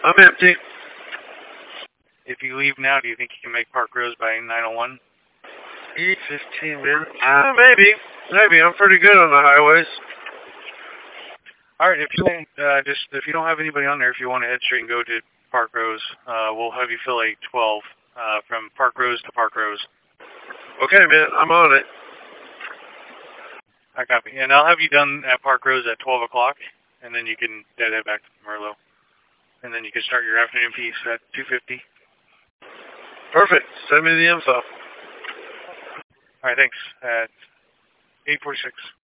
I'm empty. If you leave now, do you think you can make Park Rose by 9:01? 15 minutes? Maybe. Maybe. I'm pretty good on the highways. All right. If you don't have anybody on there, if you want to head straight and go to Park Rose, we'll have you fill a 12 from Park Rose to Park Rose. Okay, man. I'm on it. I copy. And I'll have you done at Park Rose at 12 o'clock, and then you can head back to Merlot. And then you can start your afternoon piece at 2:50. Perfect. Send me the info. All right, thanks. At 8:46.